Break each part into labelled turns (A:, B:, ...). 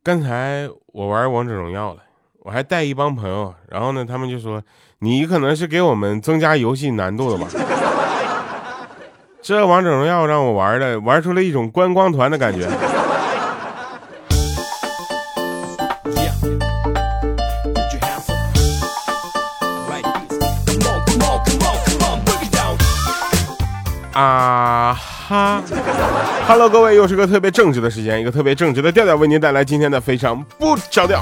A: 刚才我玩王者荣耀了，我还带一帮朋友，然后呢，他们就说你可能是给我们增加游戏难度的吧。这王者荣耀让我玩出了一种观光团的感觉。啊哈 ，Hello， 各位，又是个特别正直的时间，一个特别正直的调调，为您带来今天的非常不着调。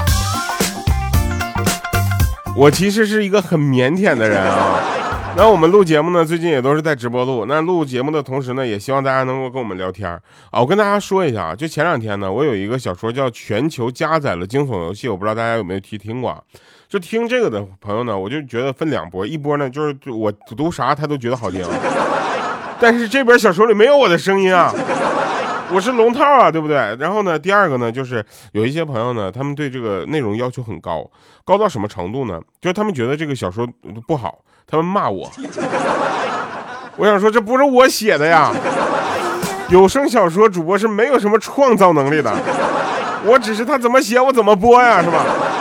A: 我其实是一个很腼腆的人啊。那我们录节目呢，最近也都是在直播录。那录节目的同时呢，也希望大家能够跟我们聊天啊。我跟大家说一下啊，就前2天呢，我有一个小说叫《全球加载了惊悚游戏》，我不知道大家有没有听过。就听这个的朋友呢，我就觉得分2波，一波呢就是我读啥他都觉得好听。但是这本小说里没有我的声音啊，我是龙套啊，对不对？然后呢，第二个呢，就是有一些朋友呢，他们对这个内容要求很高，高到什么程度呢？就是他们觉得这个小说不好，他们骂我。我想说，这不是我写的呀，有声小说主播是没有什么创造能力的，我只是他怎么写我怎么播呀，是吧？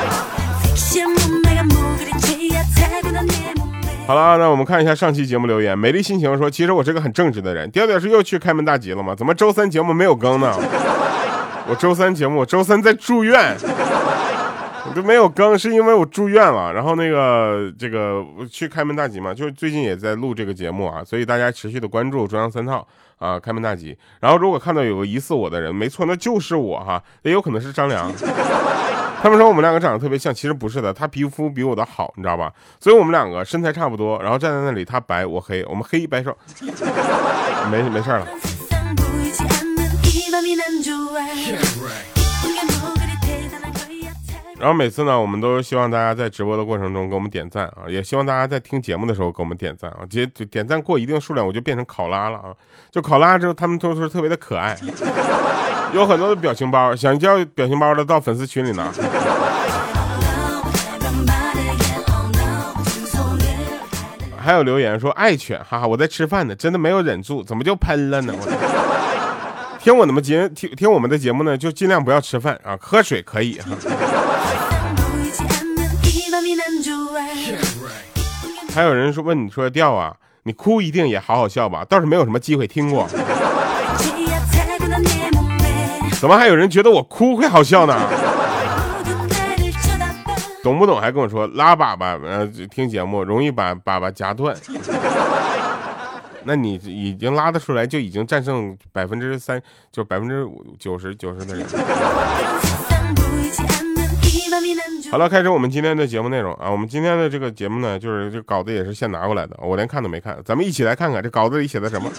A: 好了，那我们看一下上期节目留言。美丽心情说，其实我是个很正直的人。调调是又去开门大吉了吗？怎么周3节目没有更呢？我周3节目，我周3在住院，我都没有更，是因为我住院了。然后这个我去开门大吉嘛，就是最近也在录这个节目啊，所以大家持续的关注中央3套啊，开门大吉。然后如果看到有个疑似我的人，没错，那就是我哈，也有可能是张良。他们说我们2个长得特别像，其实不是的，他皮肤比我的好，你知道吧？所以我们2个身材差不多，然后站在那里，他白我黑，我们黑白瘦，没事了。然后每次呢，我们都希望大家在直播的过程中给我们点赞啊，也希望大家在听节目的时候给我们点赞啊，点赞过一定数量，我就变成考拉了啊。就考拉之后，他们都是特别的可爱。有很多的表情包，想要表情包的到粉丝群里拿。还有留言说爱犬，哈哈，我在吃饭呢，真的没有忍住，怎么就喷了呢？听我们的节目呢，就尽量不要吃饭啊，喝水可以哈。还有人说问你说调啊，你哭一定也好好笑吧？倒是没有什么机会听过。怎么还有人觉得我哭会好笑呢？懂不懂还跟我说拉粑粑，听节目容易把粑粑夹断。那你已经拉得出来，就已经战胜3%，就90%的人。好了，开始我们今天的节目内容啊。我们今天的这个节目呢，就是这稿子也是现拿过来的，我连看都没看，咱们一起来看看这稿子里写的什么。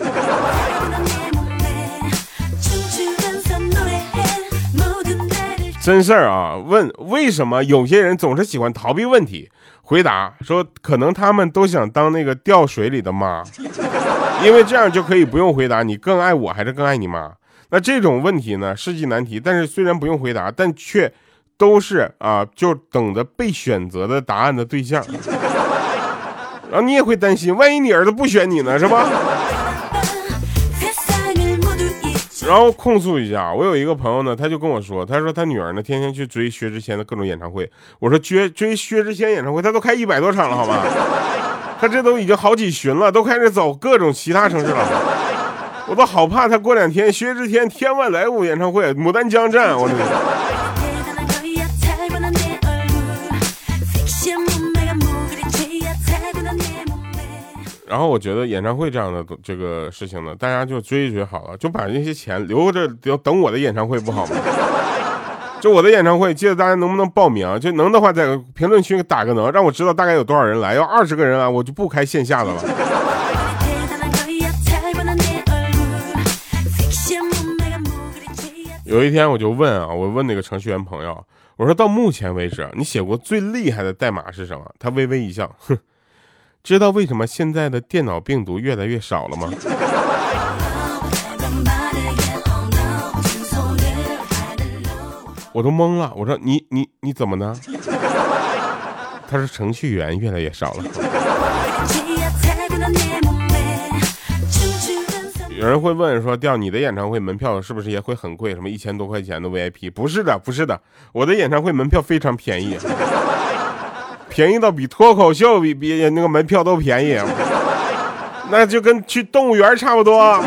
A: 真事儿啊！问为什么有些人总是喜欢逃避问题？回答说，可能他们都想当那个掉水里的妈，因为这样就可以不用回答你更爱我还是更爱你妈。那这种问题呢，世纪难题，但是虽然不用回答，但却都是就等着被选择的答案的对象。然后你也会担心，万一你儿子不选你呢，是吧？然后控诉一下，我有一个朋友呢，他就跟我说，他说他女儿呢天天去追薛之谦的各种演唱会。我说追薛之谦演唱会，他都开100多场了，好吧？他这都已经好几巡了，都开始走各种其他城市了。我都好怕他过2天薛之谦天外来物演唱会牡丹江站，我这。然后我觉得演唱会这样的这个事情呢，大家就追一追好了，就把那些钱留着等我的演唱会不好吗？就我的演唱会，记得大家能不能报名？就能的话，在评论区打个能，让我知道大概有多少人来。要20个人啊，我就不开线下的了。有一天我就问我问那个程序员朋友，我说到目前为止，你写过最厉害的代码是什么？他微微一笑，哼。知道为什么现在的电脑病毒越来越少了吗？我都懵了，我说你怎么呢？他说程序员越来越少了。 有人会问说，调你的演唱会门票是不是也会很贵？什么1000多块钱的 VIP？ 不是的，不是的，我的演唱会门票非常便宜，便宜到比脱口秀比那个门票都便宜，那就跟去动物园差不多。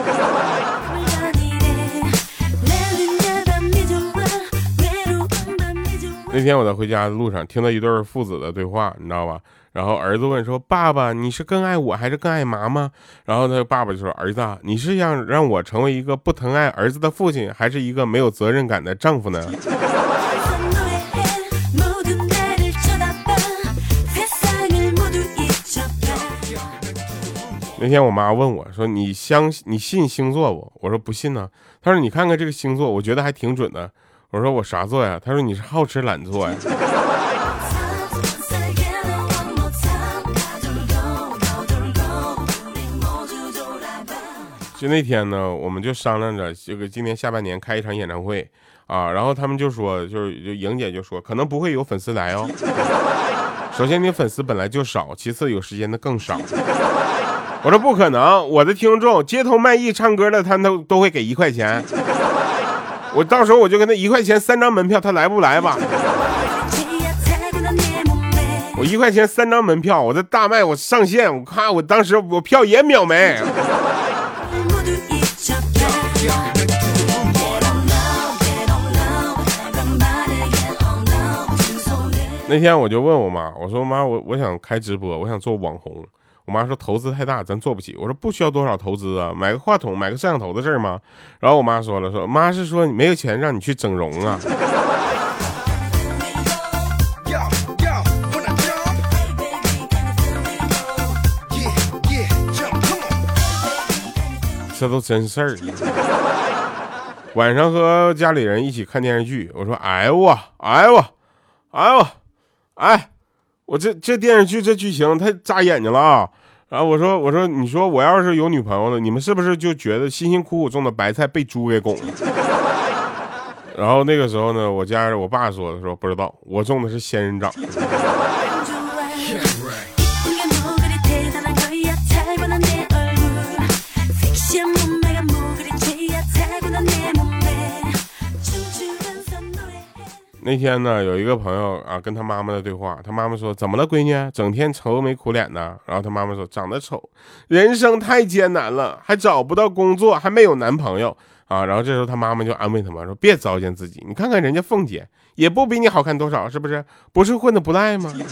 A: 那天我在回家的路上听到一对父子的对话，你知道吧？然后儿子问说：“爸爸，你是更爱我还是更爱妈妈？”然后他爸爸就说：“儿子，你是想让我成为一个不疼爱儿子的父亲，还是一个没有责任感的丈夫呢？”那天我妈问我说：“你信星座不？”我说：“不信呢。”她说：“你看看这个星座，我觉得还挺准的。”我说：“我啥座呀？”她说：“你是好吃懒做呀。”就那天呢，我们就商量着这个今年下半年开一场演唱会啊，然后他们就说，就莹姐就说可能不会有粉丝来哦。首先你粉丝本来就少，其次有时间的更少。我说不可能，我的听众街头卖艺唱歌的他都会给1块钱，我到时候我就跟他1块钱3张门票，他来不来吧？我1块钱3张门票，我这大麦我上线，我看我当时我票也秒没。那天我就问我妈，我说妈，我想开直播，我想做网红。我妈说投资太大，咱做不起。我说不需要多少投资啊，买个话筒，买个摄像头的事儿吗？然后我妈说了，说妈是说你没有钱让你去整容啊。这都真事儿。晚上和家里人一起看电视剧，我说哎我这电视剧这剧情太扎眼睛了啊！然后我说你说我要是有女朋友了，你们是不是就觉得辛辛苦苦种的白菜被猪给拱了？然后那个时候呢，我爸说不知道，我种的是仙人掌。那天呢，有一个朋友啊，跟他妈妈的对话，他妈妈说：“怎么了，闺女？整天愁眉苦脸的。”然后他妈妈说：“长得丑，人生太艰难了，还找不到工作，还没有男朋友啊。”然后这时候他妈妈就安慰他妈说：“别糟践自己，你看看人家凤姐，也不比你好看多少，是不是？不是混得不赖吗？”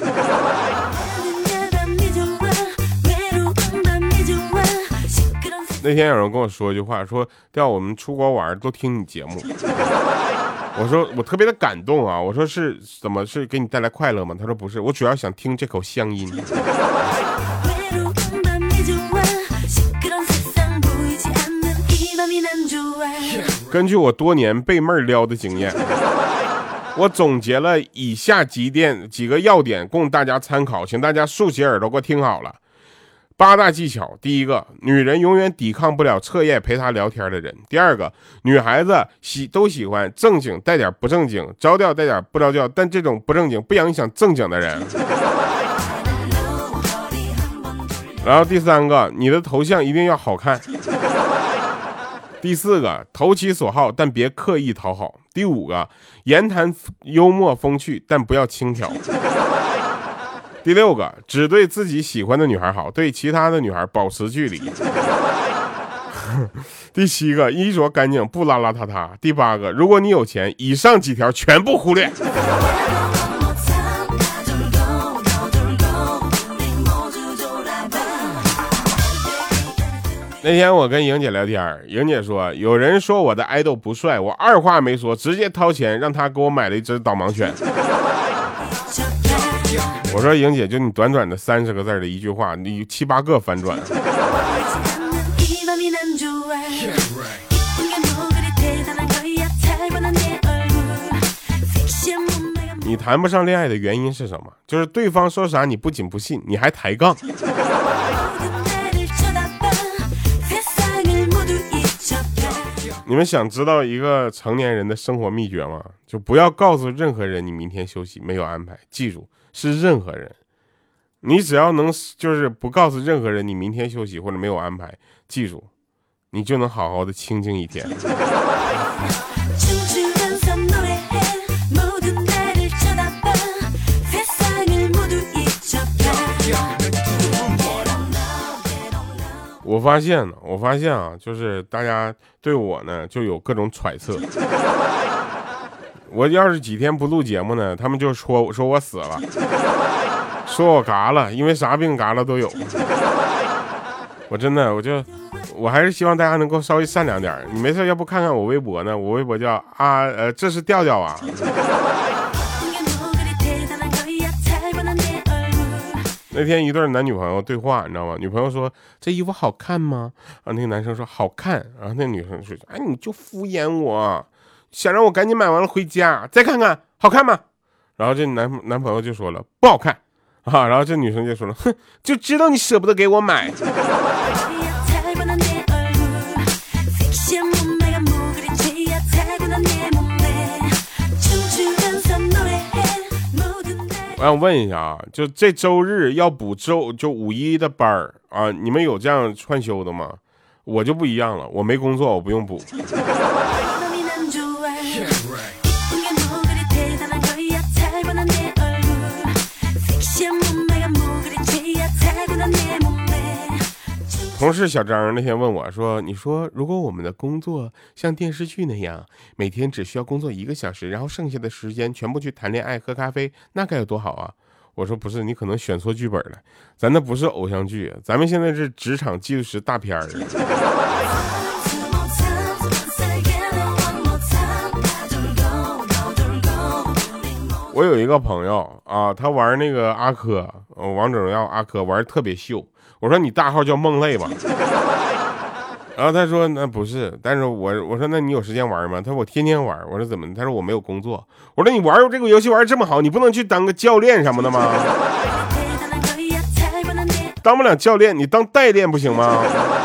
A: 那天有人跟我说一句话，说调我们出国玩都听你节目。我说我特别的感动啊，我说是怎么是给你带来快乐吗？他说不是，我主要想听这口乡音。根据我多年被妹儿撩的经验，我总结了以下几个要点供大家参考，请大家竖起耳朵给我听好了。8大技巧：第一个，女人永远抵抗不了彻夜陪她聊天的人；第二个，女孩子都喜欢正经带点不正经，着调带点不着调，但这种不正经不影响正经的人。然后第三个，你的头像一定要好看。第四个，投其所好，但别刻意讨好。第五个，言谈幽默风趣，但不要轻佻。第六个，只对自己喜欢的女孩好，对其他的女孩保持距离。第7个，衣着干净，不邋邋遢遢。第8个，如果你有钱，以上几条全部忽略。那天我跟莹姐聊天，莹姐说有人说我的爱豆不帅，我二话没说直接掏钱让他给我买了一只导盲犬。我说莹姐，就你短短的30个字的一句话，你7、8个反转。你谈不上恋爱的原因是什么？就是对方说啥你不仅不信，你还抬杠。你们想知道一个成年人的生活秘诀吗？就不要告诉任何人你明天休息没有安排，记住是任何人。你只要能就是不告诉任何人你明天休息或者没有安排，记住你就能好好的清静一天。我发现啊，就是大家对我呢就有各种揣测。我要是几天不录节目呢，他们就说我死了，说我嘎了，因为啥病嘎了都有。我还是希望大家能够稍微善良点。你没事要不看看我微博呢？我微博叫这是调调啊。那天一对男女朋友对话，你知道吗？女朋友说这衣服好看吗？那个男生说好看，然后那女生说哎你就敷衍我，想让我赶紧买完了回家再看看好看吗？然后这男朋友就说了不好看啊，然后这女生就说了哼，就知道你舍不得给我买。我想问一下啊，就这周日要补就五一的班儿啊，你们有这样串休的吗？我就不一样了，我没工作，我不用补。同事小张那天问我说，你说如果我们的工作像电视剧那样，每天只需要工作1个小时，然后剩下的时间全部去谈恋爱喝咖啡，那该有多好啊。我说不是，你可能选错剧本了，咱那不是偶像剧，咱们现在是职场纪录片大片儿。我有一个朋友啊，他玩那个阿珂，王者荣耀阿珂玩特别秀。我说你大号叫梦泪吧，然后他说那不是，但是我说那你有时间玩吗？他说我天天玩。我说怎么？他说我没有工作。我说你玩这个游戏玩这么好，你不能去当个教练什么的吗？当不了教练，你当代练不行吗？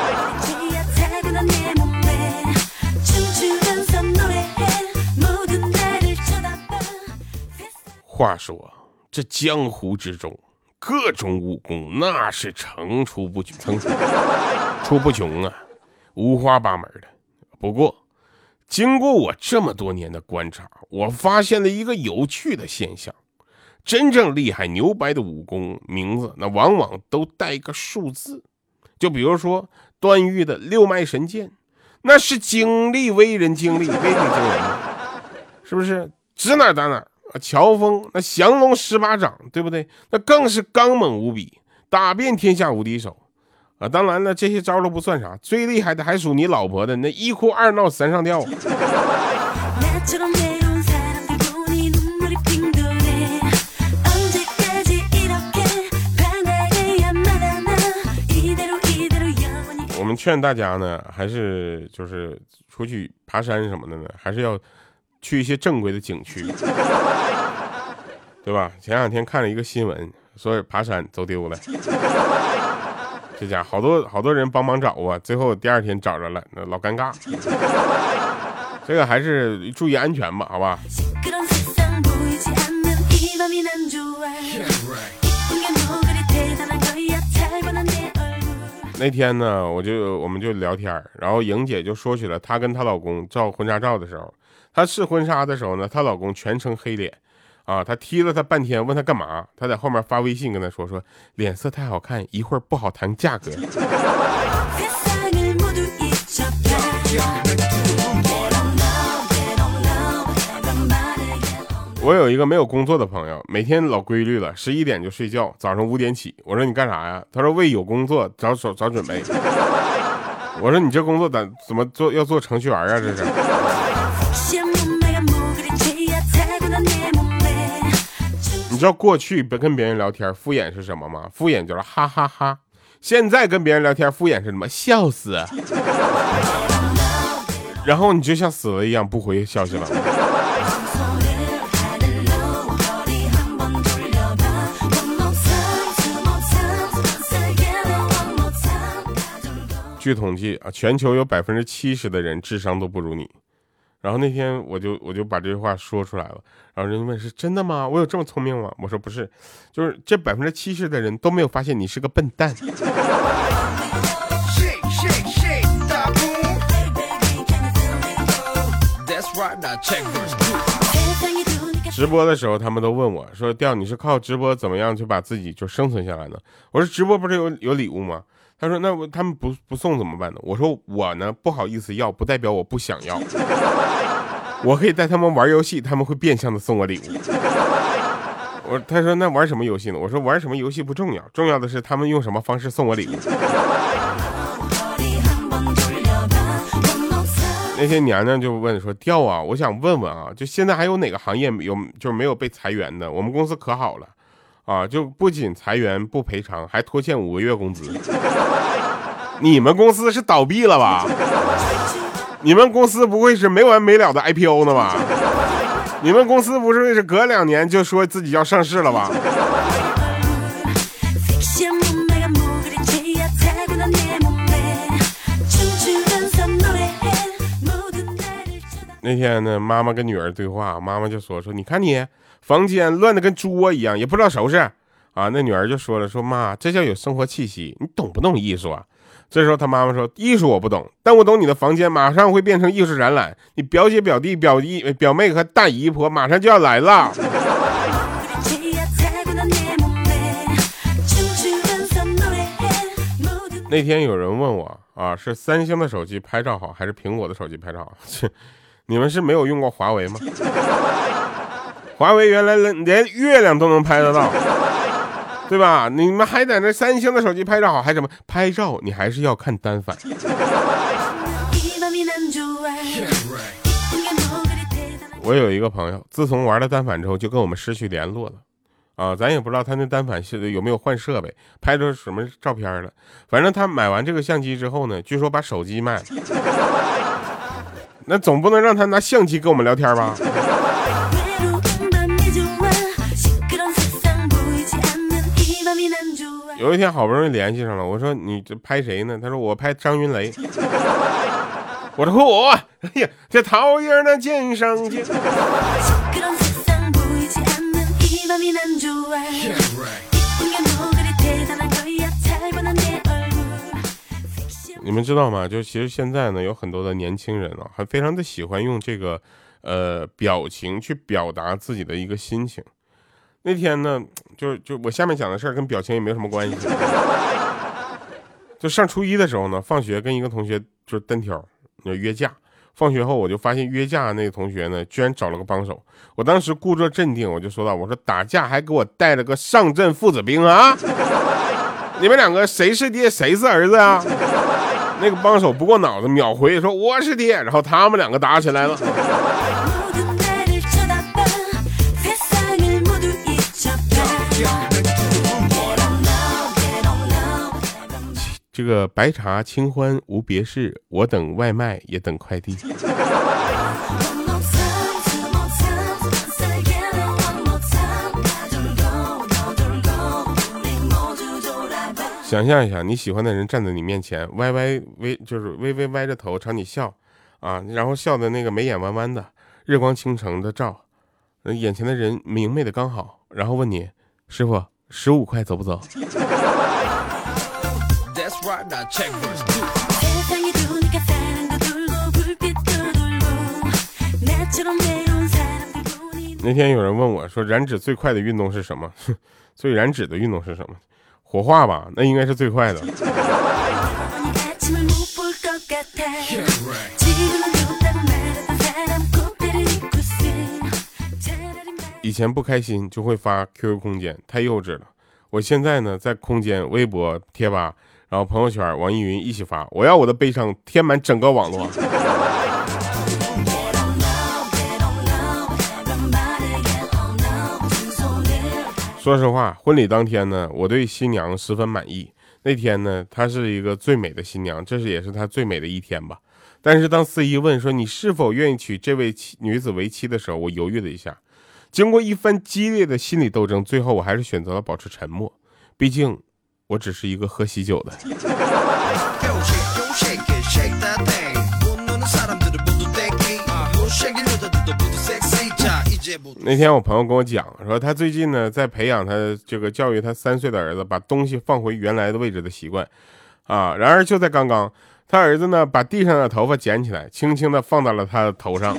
A: 话说这江湖之中，各种武功那是层出不穷啊，五花八门的。不过经过我这么多年的观察，我发现了一个有趣的现象，真正厉害牛掰的武功名字那往往都带个数字。就比如说段誉的六脉神剑，那是威人精力，威力惊人，是不是指哪打哪？乔峰那降龙18掌，对不对？那更是刚猛无比，打遍天下无敌手啊！当然了，这些招都不算啥，最厉害的还属你老婆的那1哭2闹3上吊。我们劝大家呢，还是就是出去爬山什么的呢，还是要去一些正规的景区，对吧？前两天看了一个新闻，说爬山走丢了，这家好多人帮忙找啊，最后第2天找着了，那老尴尬。这个还是注意安全吧，好吧？那天呢，我们就聊天，然后莹姐就说起了她跟她老公照婚纱照的时候，她试婚纱的时候呢，她老公全程黑脸啊，她踢了她半天，问她干嘛，她在后面发微信跟她说脸色太好看，一会儿不好谈价格。我有一个没有工作的朋友，每天老规律了，11点就睡觉，早上5点起。我说你干啥呀？他说为有工作早准备。我说你这工作怎么做？要做程序员啊？这是。你知道过去跟别人聊天敷衍是什么吗？敷衍就是哈哈哈。现在跟别人聊天敷衍是什么？笑死。然后你就像死了一样不回消息了。据统计啊，全球有70%的人智商都不如你。然后那天我就把这句话说出来了，然后人问是真的吗？我有这么聪明吗？我说不是，就是这70%的人都没有发现你是个笨蛋。 直播的时候他们都问我说，调你是靠直播怎么样去把自己就生存下来呢？我说直播不是有礼物吗？他说那他们不送怎么办呢？我说我呢不好意思要，不代表我不想要，我可以带他们玩游戏，他们会变相的送我礼物。他说那玩什么游戏呢？我说玩什么游戏不重要，重要的是他们用什么方式送我礼物。那天娘娘就问说，调啊，我想问问啊，就现在还有哪个行业就是没有被裁员的？我们公司可好了啊，就不仅裁员不赔偿，还拖欠5个月工资。你们公司是倒闭了吧？你们公司不会是没完没了的 IPO 呢吧？你们公司不是隔2年就说自己要上市了吧？那天呢，妈妈跟女儿对话，妈妈就说你看你房间乱得跟猪窝一样，也不知道收拾啊。那女儿就说了，说妈，这叫有生活气息，你懂不懂艺术啊？这时候他妈妈说，艺术我不懂，但我懂你的房间马上会变成艺术展览，你表姐表弟表妹和大姨婆马上就要来了。那天有人问我啊，是三星的手机拍照好还是苹果的手机拍照好？你们是没有用过华为吗？华为原来连月亮都能拍得到，对吧？你们还在那三星的手机拍照好，还什么拍照？你还是要看单反。我有一个朋友，自从玩了单反之后，就跟我们失去联络了。啊，咱也不知道他那单反是有没有换设备，拍出什么照片了。反正他买完这个相机之后呢，据说把手机卖了。那总不能让他拿相机跟我们聊天吧？有一天好不容易联系上了，我说你这拍谁呢？他说我拍张云雷。我说我，哎呀，这桃叶那肩上肩。你们知道吗？就其实现在呢，有很多的年轻人啊，还非常的喜欢用这个表情去表达自己的一个心情。那天呢，就我下面讲的事儿跟表情也没有什么关系。就上初一的时候呢，放学跟一个同学就单挑，约架。放学后我就发现约架那个同学呢，居然找了个帮手。我当时故作镇定，我就说道：“我说打架还给我带了个上阵父子兵啊！你们两个谁是爹谁是儿子啊？”那个帮手不过脑子，秒回说我是爹，然后他们两个打起来了。这个白茶清欢无别事，我等外卖也等快递。想象一下，你喜欢的人站在你面前，微微歪着头朝你笑啊，然后笑的那个眉眼弯弯的，日光倾城的照，眼前的人明媚的刚好，然后问你，师傅15块走不走？那天有人问我说，燃脂最快的运动是什么？最燃脂的运动是什么？火化吧，那应该是最快的。以前不开心就会发 QQ 空间，太幼稚了。我现在呢，在空间、微博、贴吧，然后朋友圈、网易云一起发，我要我的悲伤填满整个网络。说实话，婚礼当天呢，我对新娘十分满意。那天呢，她是一个最美的新娘，这也是她最美的一天吧。但是当司仪问说你是否愿意娶这位女子为妻的时候，我犹豫了一下。经过一番激烈的心理斗争，最后我还是选择了保持沉默。毕竟，我只是一个喝喜酒的。那天我朋友跟我讲说，他最近呢在培养他这个教育他3岁的儿子把东西放回原来的位置的习惯啊。然而就在刚刚， 他儿子呢把地上的头发捡起来，轻轻地放到了他的头上。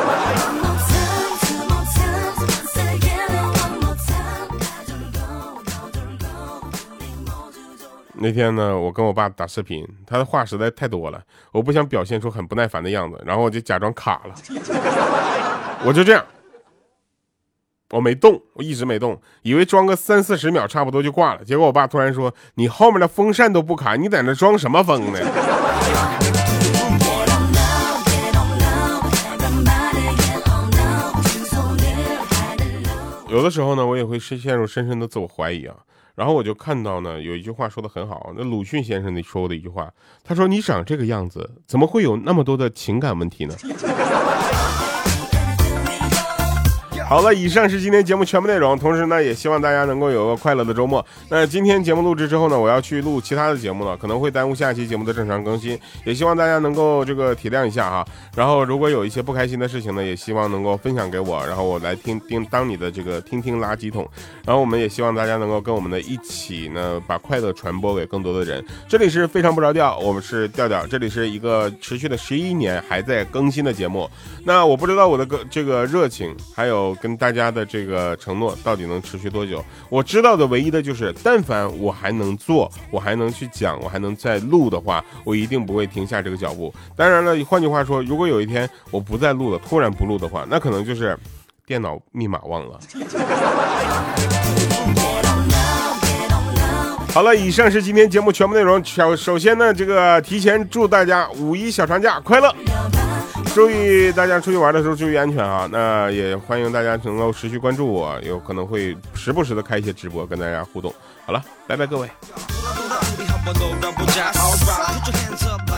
A: 那天呢，我跟我爸打视频，他的话实在太多了，我不想表现出很不耐烦的样子，然后我就假装卡了，我就这样，我没动，我一直没动，以为装个30-40秒差不多就挂了，结果我爸突然说：“你后面的风扇都不卡，你在那装什么风呢？”有的时候呢，我也会陷入深深的自我怀疑啊。然后我就看到呢，有一句话说的很好，那鲁迅先生说的一句话，他说：“你长这个样子，怎么会有那么多的情感问题呢？”好了，以上是今天节目全部内容，同时呢，也希望大家能够有个快乐的周末。那今天节目录制之后呢，我要去录其他的节目了，可能会耽误下期节目的正常更新，也希望大家能够这个体谅一下哈。然后如果有一些不开心的事情呢，也希望能够分享给我，然后我来当你的这个听垃圾桶。然后我们也希望大家能够跟我们的一起呢，把快乐传播给更多的人。这里是非常不着调，我们是调调，这里是一个持续的11年还在更新的节目。那我不知道我的这个热情还有跟大家的这个承诺到底能持续多久。我知道的唯一的就是，但凡我还能做，我还能去讲，我还能再录的话，我一定不会停下这个脚步。当然了，换句话说，如果有一天我不再录了，突然不录的话，那可能就是电脑密码忘了。好了，以上是今天节目全部内容。首先呢，这个提前祝大家5·1小长假快乐，注意大家出去玩的时候注意安全啊！那也欢迎大家能够持续关注我，有可能会时不时的开一些直播跟大家互动。好了，拜拜各位。